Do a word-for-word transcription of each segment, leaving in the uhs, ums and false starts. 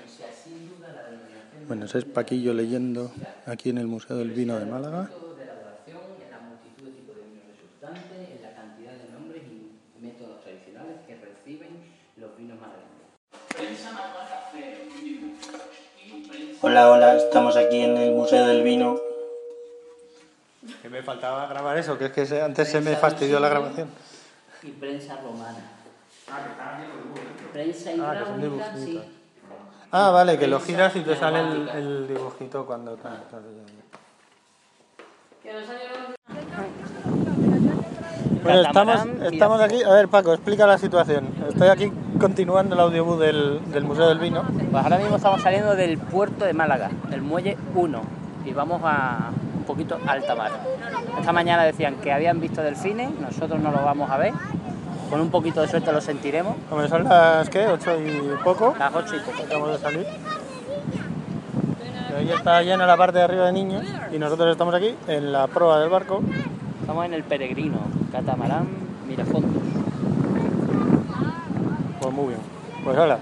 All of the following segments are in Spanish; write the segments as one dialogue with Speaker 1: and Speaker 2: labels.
Speaker 1: Bueno, ese es Paquillo leyendo aquí en el Museo del Vino de Málaga. Hola, hola, estamos aquí en el Museo del Vino. Que me faltaba grabar eso, que es que antes se me fastidió la grabación.
Speaker 2: Y prensa romana.
Speaker 3: Ah, que están aquí los dibujos.
Speaker 2: Prensa
Speaker 1: Ah, que son
Speaker 2: hidráulica,
Speaker 1: dibujitos.
Speaker 2: sí.
Speaker 1: Ah, vale, que lo giras y te sale el, el dibujito cuando tal. Bueno, estamos, estamos aquí. A ver, Paco, explica la situación. Estoy aquí continuando el audiobook del, del Museo del Vino.
Speaker 2: Pues ahora mismo estamos saliendo del puerto de Málaga, el muelle uno, y vamos a un poquito alta mar. Esta mañana decían que habían visto delfines, nosotros no lo vamos a ver. Con un poquito de suerte lo sentiremos.
Speaker 1: Como son las, ¿qué? Ocho y poco.
Speaker 2: Las ocho y poco.
Speaker 1: Acabamos de salir. Y ahí está llena la parte de arriba de niños. Y nosotros estamos aquí en la proa del barco.
Speaker 2: Estamos en el Peregrino, catamarán Mirafondos.
Speaker 1: Pues muy bien. Pues hola.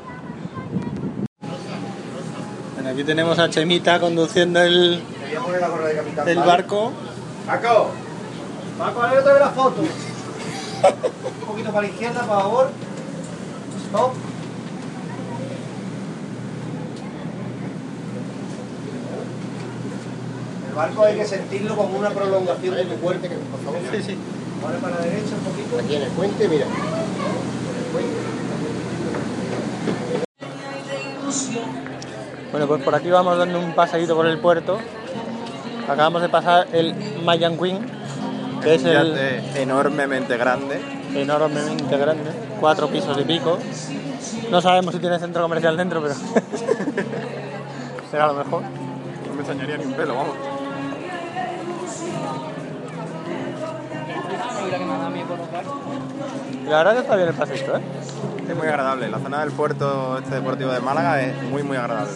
Speaker 1: Bueno, aquí tenemos a Chemita conduciendo el, el barco.
Speaker 3: Paco, Paco, ahora yo te veo la foto. Un poquito para la izquierda, por favor. Stop. El barco hay que sentirlo como una prolongación de tu puente, por favor.
Speaker 1: Sí, sí.
Speaker 3: Ahora para la derecha un poquito.
Speaker 4: Aquí en el puente, mira.
Speaker 1: Bueno, pues por aquí vamos dando un paseíto por el puerto. Acabamos de pasar el Mayan Queen, que es,
Speaker 4: es un
Speaker 1: el
Speaker 4: yate enormemente grande.
Speaker 1: enormemente grande, cuatro pisos y pico. No sabemos si tiene centro comercial dentro, pero será lo mejor.
Speaker 4: No me enseñaría ni un pelo, vamos.
Speaker 1: Y la verdad que está bien el paseíto, ¿eh?
Speaker 4: Es muy agradable. La zona del puerto este deportivo de Málaga es muy, muy agradable.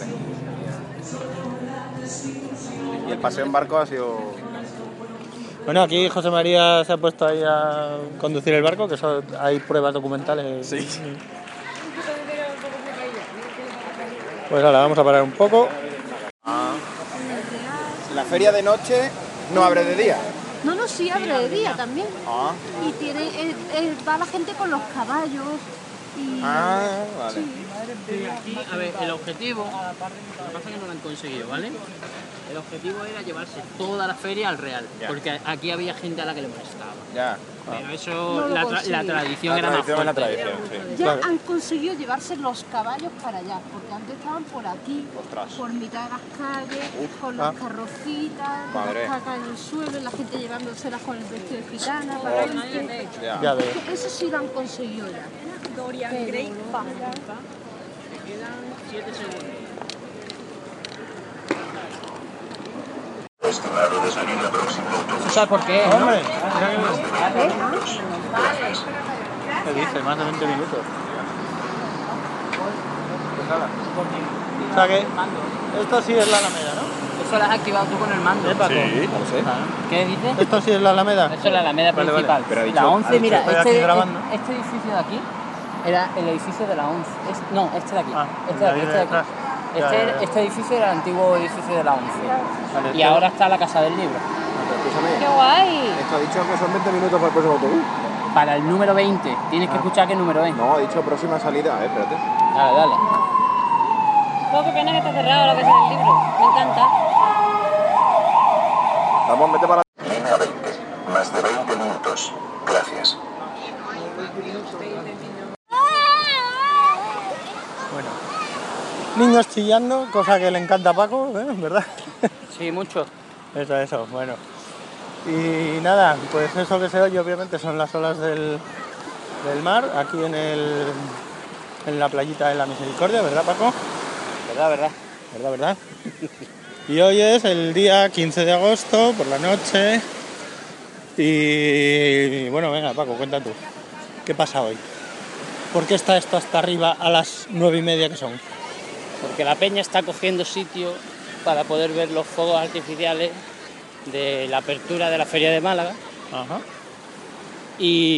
Speaker 4: Y el paseo en barco ha sido...
Speaker 1: Bueno, aquí José María se ha puesto ahí a conducir el barco, que eso, hay pruebas documentales.
Speaker 4: Sí.
Speaker 1: Pues ahora vamos a parar un poco.
Speaker 4: Ah. La feria de noche no abre de día.
Speaker 5: No, no, sí abre de día también.
Speaker 4: Ah,
Speaker 5: Y tiene, eh, eh, va la gente con los caballos y...
Speaker 4: ah vale.
Speaker 5: Sí.
Speaker 2: Aquí, a ver, el objetivo, lo que pasa es que no lo han conseguido, ¿vale? El objetivo era llevarse toda la feria al Real,
Speaker 4: Ya.
Speaker 2: porque aquí había gente a la que le molestaba.
Speaker 4: Ya.
Speaker 2: Pero
Speaker 5: No
Speaker 2: eso,
Speaker 5: lo
Speaker 2: la, tra- la
Speaker 5: consiguieron.
Speaker 2: tradición
Speaker 4: La
Speaker 2: era más
Speaker 4: tradición es la
Speaker 2: fuerte.
Speaker 4: tradición, sí.
Speaker 5: Ya
Speaker 1: Claro.
Speaker 5: han conseguido llevarse los caballos para allá, porque antes estaban por aquí,
Speaker 4: Ostras.
Speaker 5: por mitad de las calles,
Speaker 4: Uf.
Speaker 5: con
Speaker 1: Ah.
Speaker 5: las carrocitas, con
Speaker 4: Madre.
Speaker 5: las cacas en el suelo, y la gente llevándoselas con el vestido de gitana para adelante.
Speaker 4: Ya.
Speaker 1: Ya veo.
Speaker 5: Eso sí lo han conseguido ya.
Speaker 6: Dorian
Speaker 5: Pero
Speaker 6: Gray
Speaker 5: no-
Speaker 6: Park.
Speaker 2: Me quedan siete segundos. ¿Sabes por qué? ¿no?
Speaker 1: ¡Hombre! Mira que bien. ¿Qué dice? Más de veinte minutos. Pues nada. O sea que esto sí es la Alameda, ¿no?
Speaker 2: Eso lo has activado tú con el mando.
Speaker 1: ¿Eh, Paco?
Speaker 4: Sí, no sé.
Speaker 2: ¿Qué dices?
Speaker 1: ¿Esto sí es la Alameda?
Speaker 2: Eso es la Alameda
Speaker 1: Vale,
Speaker 2: principal.
Speaker 1: vale.
Speaker 4: Pero ha dicho-
Speaker 2: la
Speaker 4: ha
Speaker 2: once,
Speaker 4: dicho,
Speaker 2: mira,
Speaker 1: estoy
Speaker 2: este,
Speaker 1: aquí grabando.
Speaker 2: este edificio de aquí era el edificio de la once. Es- no, este de aquí.
Speaker 1: Ah,
Speaker 2: este
Speaker 1: el
Speaker 2: de
Speaker 1: de
Speaker 2: aquí,
Speaker 1: ahí
Speaker 2: este de aquí.
Speaker 1: detrás. Ya,
Speaker 2: Este,
Speaker 1: ya, ya.
Speaker 2: este edificio era el antiguo edificio de la once.
Speaker 1: Vale,
Speaker 2: Y
Speaker 1: esto-
Speaker 2: ahora está la Casa del Libro.
Speaker 4: Pero escúchame,
Speaker 5: ¡Qué guay!
Speaker 4: esto ha dicho que son veinte minutos para el próximo autobús.
Speaker 2: Para el número veinte. Tienes
Speaker 1: Ah.
Speaker 2: que escuchar qué número es.
Speaker 4: No, ha dicho próxima salida. Eh, espérate.
Speaker 2: Dale, dale.
Speaker 6: Oh, qué pena que está cerrado la casa del libro. Me encanta.
Speaker 4: Vamos, vete para...
Speaker 7: Línea veinte. Más de veinte minutos. Gracias.
Speaker 1: Bueno. Niños chillando, cosa que le encanta a Paco, ¿eh? ¿Verdad?
Speaker 2: Sí, mucho.
Speaker 1: Eso, eso, bueno. Y nada, pues eso que se oye obviamente son las olas del, del mar, aquí en el en la playita de la Misericordia, ¿verdad, Paco?
Speaker 2: Verdad, verdad.
Speaker 1: ¿Verdad, verdad? Y hoy es el día quince de agosto, por la noche. Y bueno, venga, Paco, cuenta tú. ¿Qué pasa hoy? ¿Por qué está esto hasta arriba a las nueve y media que son?
Speaker 2: Porque la peña está cogiendo sitio para poder ver los fuegos artificiales de la apertura de la Feria de Málaga.
Speaker 1: Ajá.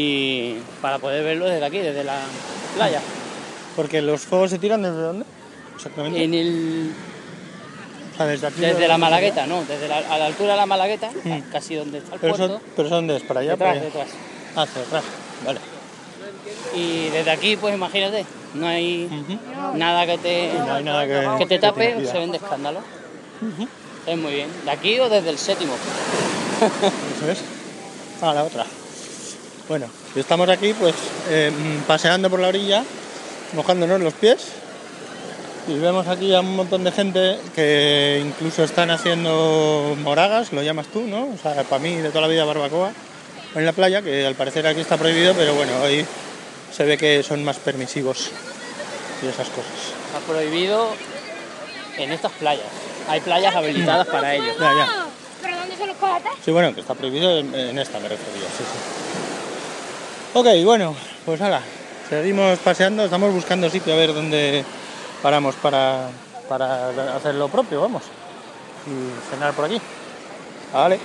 Speaker 2: Y para poder verlo desde aquí, desde la playa.
Speaker 1: Porque los fuegos se tiran desde dónde? exactamente?
Speaker 2: En el,
Speaker 1: O sea, desde aquí.
Speaker 2: desde la Malagueta, no, desde la, a la altura de la Malagueta,
Speaker 1: Mm.
Speaker 2: casi donde está el
Speaker 1: Pero
Speaker 2: puerto,
Speaker 1: eso, pero eso dónde es, para allá, para
Speaker 2: detrás,
Speaker 1: allá.
Speaker 2: detrás.
Speaker 1: Ah, hacia atrás, vale.
Speaker 2: Y desde aquí, pues imagínate, no hay
Speaker 1: Ujú.
Speaker 2: nada que te,
Speaker 1: No hay nada que,
Speaker 2: que te
Speaker 1: que
Speaker 2: tape,
Speaker 1: impida.
Speaker 2: se ven de escándalo.
Speaker 1: Ujú.
Speaker 2: Es muy bien. ¿De aquí o desde el séptimo?
Speaker 1: Eso es. A la otra. Bueno, y estamos aquí pues eh, paseando por la orilla, mojándonos los pies. Y vemos aquí a un montón de gente que incluso están haciendo moragas, lo llamas tú, ¿no? O sea, para mí de toda la vida barbacoa en la playa, que al parecer aquí está prohibido, pero bueno, hoy se ve que son más permisivos y esas cosas.
Speaker 2: Está prohibido en estas playas. Hay playas habilitadas para ello.
Speaker 1: Ya, ya.
Speaker 5: ¿Pero dónde son los cohetes?
Speaker 1: Sí, bueno, que está prohibido en, en esta me refería, sí, sí. Ok, bueno, pues hala, seguimos paseando, estamos buscando sitio a ver dónde paramos para, para hacer lo propio, vamos, y cenar por aquí. Vale.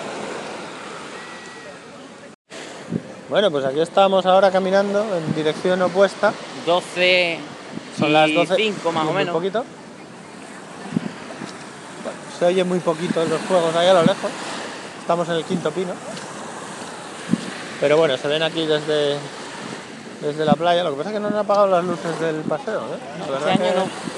Speaker 1: Bueno, pues aquí estamos ahora caminando en dirección opuesta.
Speaker 2: doce
Speaker 1: Son las doce
Speaker 2: cinco más
Speaker 1: y
Speaker 2: o
Speaker 1: muy
Speaker 2: menos.
Speaker 1: poquito. Bueno, se oye muy poquito los fuegos ahí a lo lejos. Estamos en el Quinto Pino. Pero bueno, se ven aquí desde, desde la playa. Lo que pasa es que no han apagado las luces del paseo, ¿eh? La
Speaker 2: Este
Speaker 1: verdad
Speaker 2: año
Speaker 1: que...
Speaker 2: no.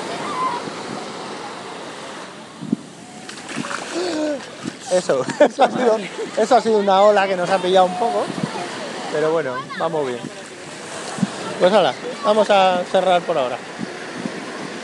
Speaker 1: Eso, eso ha, sido, eso ha sido una ola que nos ha pillado un poco. Pero bueno, vamos bien. Pues ahora, vamos a cerrar por ahora.